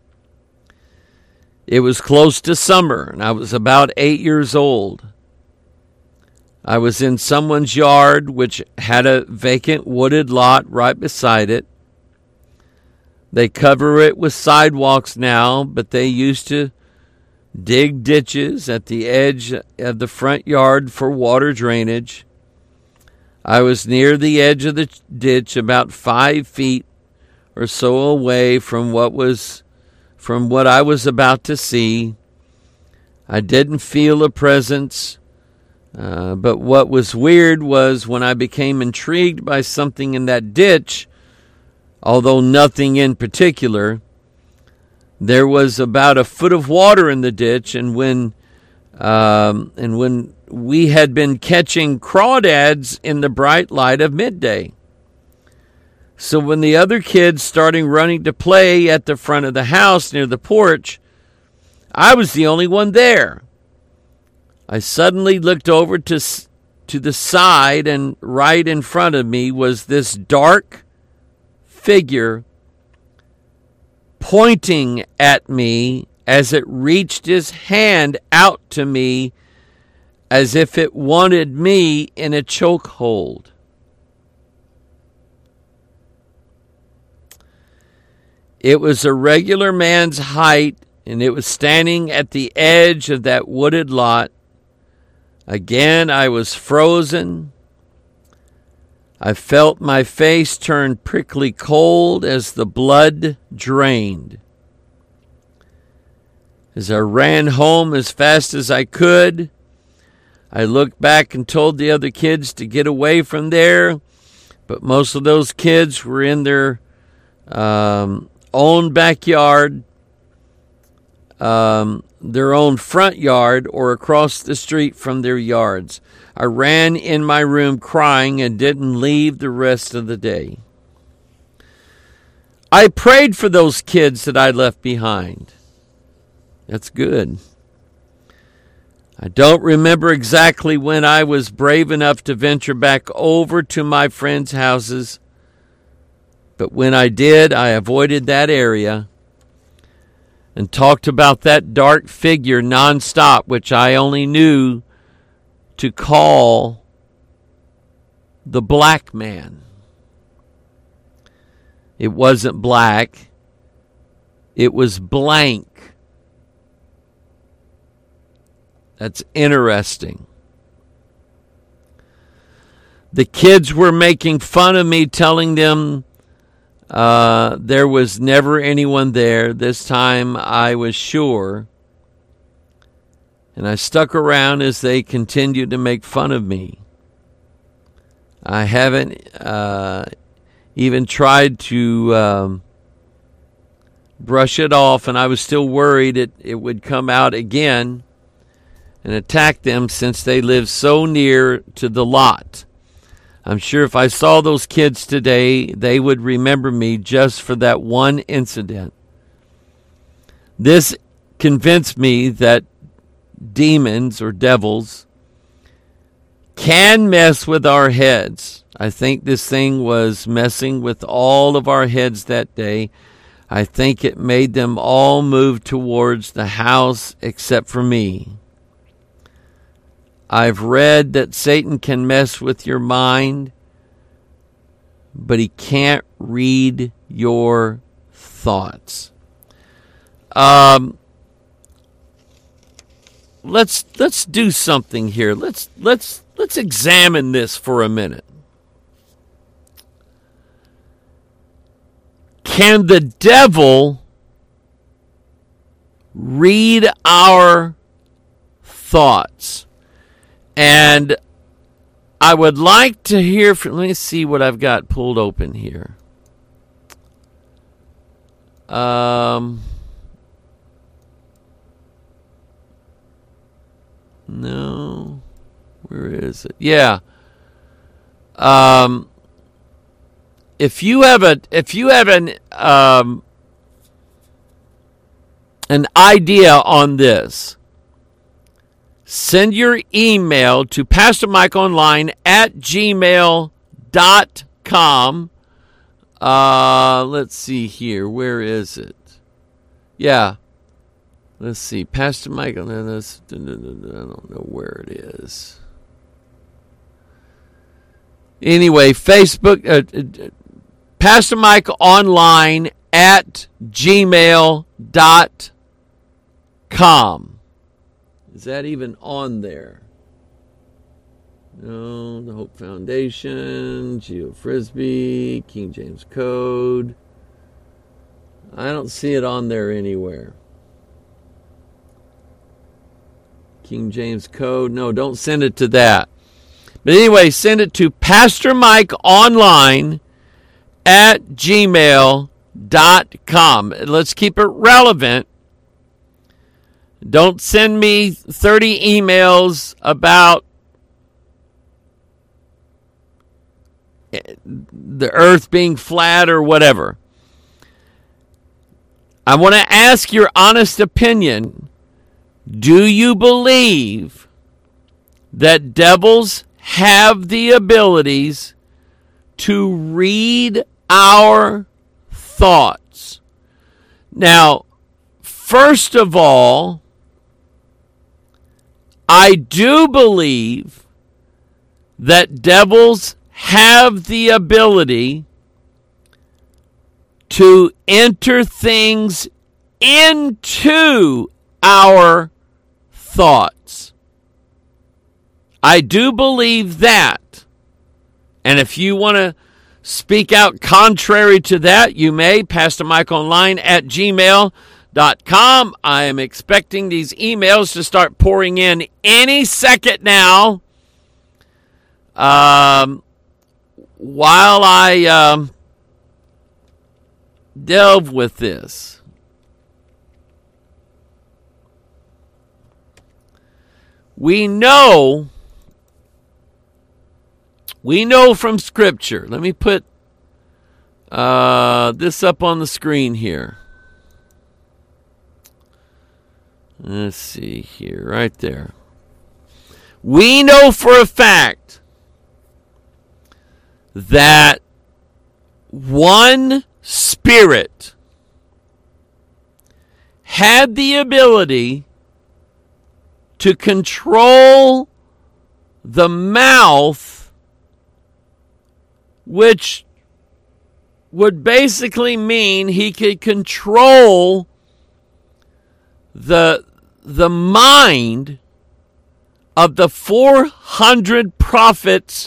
It was close to summer, and I was about 8 years old. I was in someone's yard, which had a vacant wooded lot right beside it. They cover it with sidewalks now, but they used to dig ditches at the edge of the front yard for water drainage. I was near the edge of the ditch, about 5 feet or so away from what I was about to see. I didn't feel a presence, but what was weird was when I became intrigued by something in that ditch, although nothing in particular, there was about a foot of water in the ditch, and when we had been catching crawdads in the bright light of midday. So when the other kids started running to play at the front of the house near the porch, I was the only one there. I suddenly looked over to the side, and right in front of me was this dark figure pointing at me as it reached his hand out to me as if it wanted me in a chokehold. It was a regular man's height, and it was standing at the edge of that wooded lot. Again, I was frozen. I felt my face turn prickly cold as the blood drained. As I ran home as fast as I could, I looked back and told the other kids to get away from there, but most of those kids were in their own backyard, their own front yard, or across the street from their yards. I ran in my room crying and didn't leave the rest of the day. I prayed for those kids that I left behind. That's good. I don't remember exactly when I was brave enough to venture back over to my friends' houses, but when I did, I avoided that area and talked about that dark figure nonstop, which I only knew to call the black man. It wasn't black. It was blank. That's interesting. The kids were making fun of me, telling them there was never anyone there. This time I was sure. And I stuck around as they continued to make fun of me. I haven't even tried to brush it off, and I was still worried it would come out again and attack them since they live so near to the lot. I'm sure if I saw those kids today, they would remember me just for that one incident. This convinced me that demons or devils can mess with our heads. I think this thing was messing with all of our heads that day. I think it made them all move towards the house except for me. I've read that Satan can mess with your mind, but he can't read your thoughts. Let's do something here. Let's examine this for a minute. Can the devil read our thoughts? And I would like to hear from, let me see what I've got pulled open here. No. Where is it? Yeah. If you have an idea on this, send your email to pastormikeonline@gmail.com. Let's see here. Where is it? Yeah. Let's see. Pastor Mike. I don't know where it is. Anyway, Facebook. Pastor Mike Online @gmail.com. Is that even on there? No, the Hope Foundation, Geo Frisbee, King James Code. I don't see it on there anywhere. King James Code. No, don't send it to that. But anyway, send it to Pastor Mike Online @gmail.com. Let's keep it relevant. Don't send me 30 emails about the earth being flat or whatever. I want to ask your honest opinion. Do you believe that devils have the abilities to read our thoughts? Now, first of all, I do believe that devils have the ability to enter things into our thoughts. I do believe that. And if you want to speak out contrary to that, you may. PastorMikeOnline@gmail.com. I am expecting these emails to start pouring in any second now. While I delve with this. We know from Scripture. Let me put this up on the screen here. Let's see here, right there. We know for a fact that one spirit had the ability to control the mouth, which would basically mean he could control the mind of the 400 prophets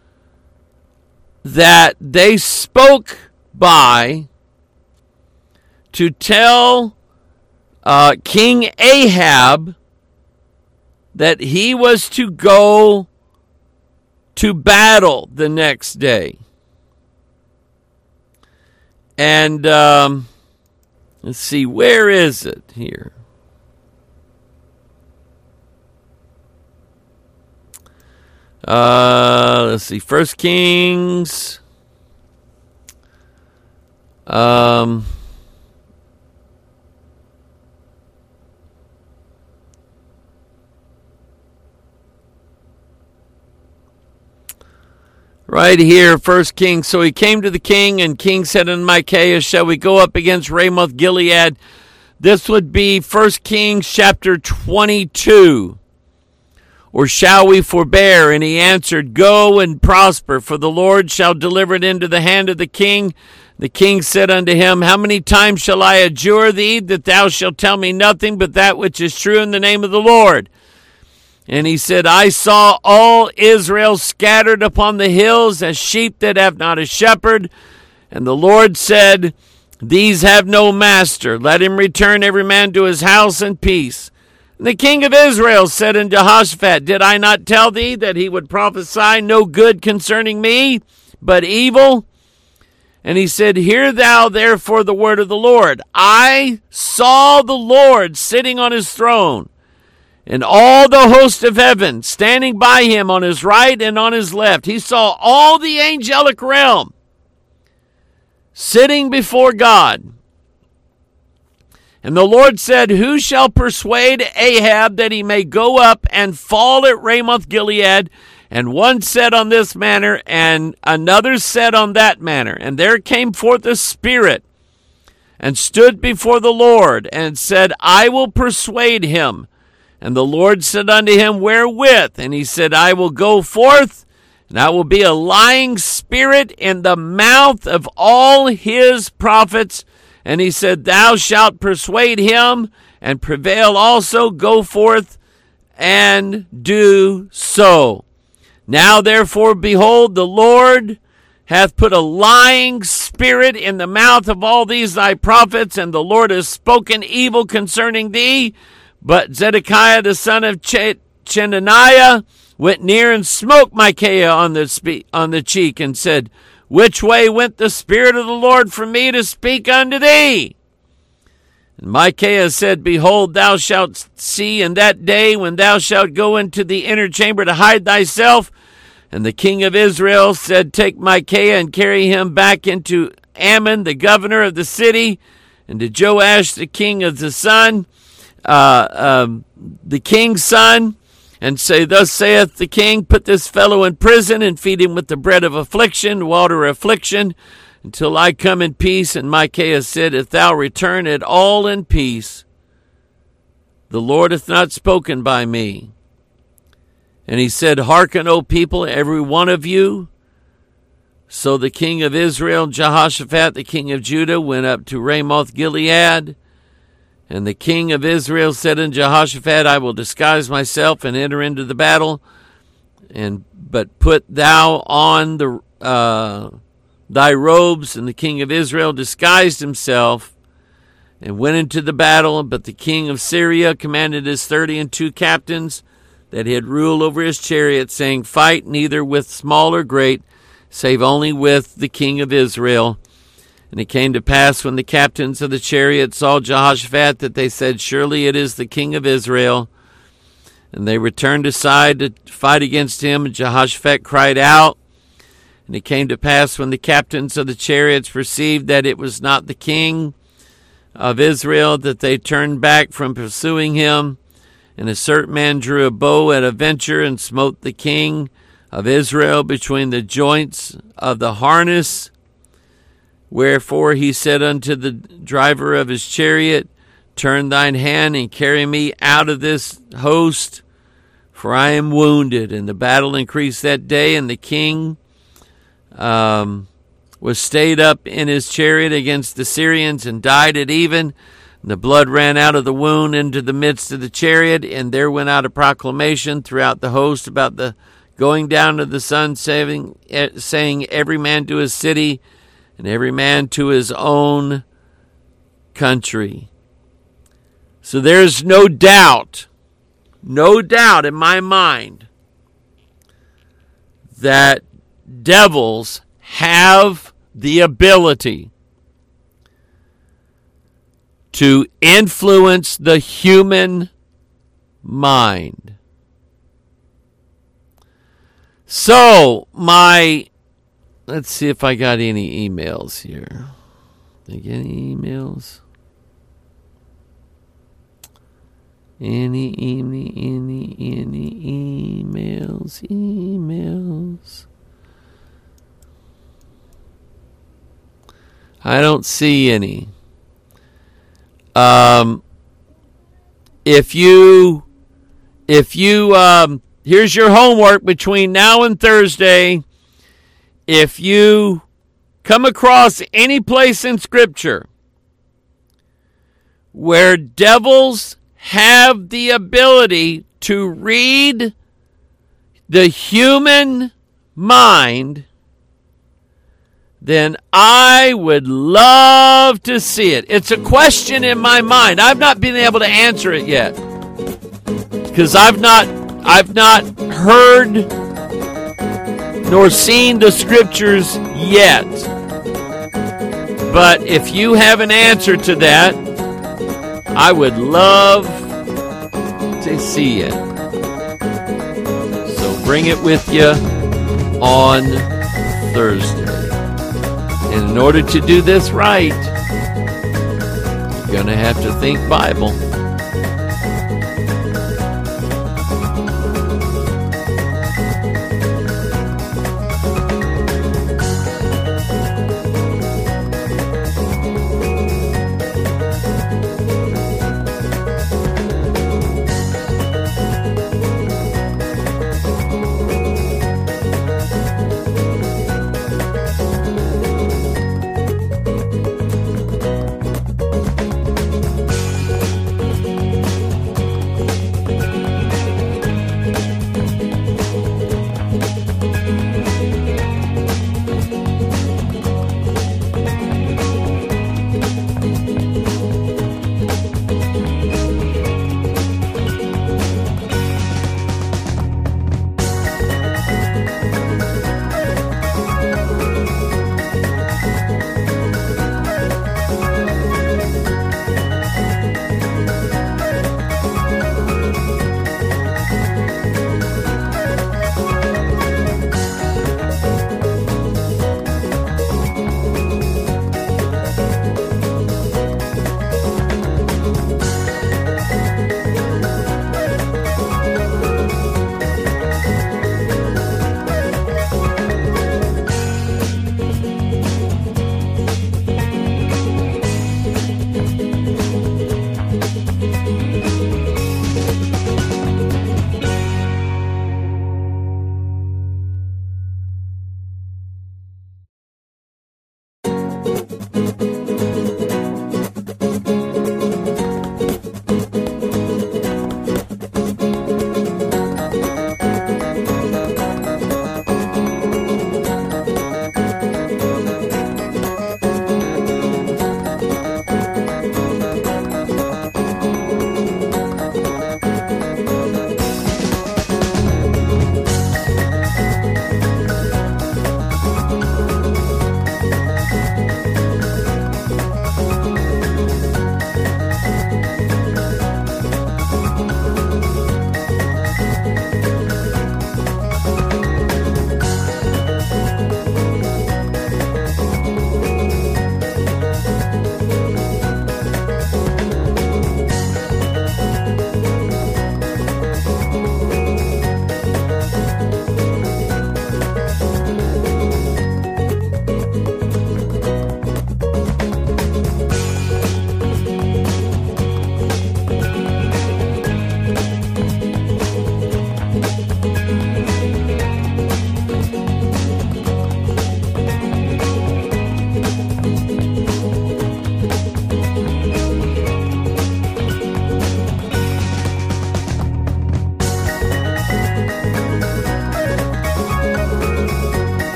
that they spoke by to tell King Ahab that he was to go to battle the next day. And Let's see, where is it here? Let's see, 1 Kings. Right here, 1 Kings. So he came to the king, and king said unto Micaiah, shall we go up against Ramoth Gilead? This would be 1 Kings chapter 22. Or shall we forbear? And he answered, go and prosper, for the Lord shall deliver it into the hand of the king. The king said unto him, how many times shall I adjure thee, that thou shalt tell me nothing but that which is true in the name of the Lord? And he said, I saw all Israel scattered upon the hills as sheep that have not a shepherd. And the Lord said, these have no master. Let him return every man to his house in peace. And the king of Israel said unto Jehoshaphat, did I not tell thee that he would prophesy no good concerning me, but evil? And he said, hear thou therefore the word of the Lord. I saw the Lord sitting on his throne, and all the host of heaven standing by him on his right and on his left. He saw all the angelic realm sitting before God. And the Lord said, who shall persuade Ahab that he may go up and fall at Ramoth Gilead? And one said on this manner, and another said on that manner. And there came forth a spirit, and stood before the Lord, and said, I will persuade him. And the Lord said unto him, wherewith? And he said, I will go forth, and I will be a lying spirit in the mouth of all his prophets. And he said, thou shalt persuade him, and prevail also. Go forth and do so. Now therefore, behold, the Lord hath put a lying spirit in the mouth of all these thy prophets, and the Lord has spoken evil concerning thee. But Zedekiah the son of Chenaniah went near and smote Micaiah on the cheek, and said, which way went the Spirit of the Lord from me to speak unto thee? And Micaiah said, behold, thou shalt see in that day when thou shalt go into the inner chamber to hide thyself. And the king of Israel said, take Micaiah and carry him back into Ammon, the governor of the city, and to Joash, the king of the the king's son, and say, thus saith the king, put this fellow in prison, and feed him with the bread of affliction, water of affliction, until I come in peace. And Micaiah said, if thou return at all in peace, the Lord hath not spoken by me. And he said, hearken, O people, every one of you. So the king of Israel, Jehoshaphat, the king of Judah, went up to Ramoth Gilead. And the king of Israel said unto Jehoshaphat, I will disguise myself and enter into the battle, but put thou on thy robes. And the king of Israel disguised himself and went into the battle. But the king of Syria commanded his 32 captains that had rule over his chariot, saying, fight neither with small or great, save only with the king of Israel. And it came to pass, when the captains of the chariot saw Jehoshaphat, that they said, surely it is the king of Israel. And they returned aside to fight against him. And Jehoshaphat cried out. And it came to pass, when the captains of the chariots perceived that it was not the king of Israel, that they turned back from pursuing him. And a certain man drew a bow at a venture, and smote the king of Israel between the joints of the harness. Wherefore he said unto the driver of his chariot, turn thine hand and carry me out of this host, for I am wounded. And the battle increased that day, and the king was stayed up in his chariot against the Syrians, and died at even. And the blood ran out of the wound into the midst of the chariot, and there went out a proclamation throughout the host about the going down of the sun, saying, every man to his city, and every man to his own country. So there's no doubt in my mind that devils have the ability to influence the human mind. So, let's see if I got any emails here. Did I get any emails? Any emails. I don't see any. If you here's your homework between now and Thursday. If you come across any place in Scripture where devils have the ability to read the human mind, then I would love to see it. It's a question in my mind. I've not been able to answer it yet because I've not heard nor seen the Scriptures yet. But if you have an answer to that, I would love to see it. So bring it with you on Thursday. And in order to do this right, you're going to have to think Bible.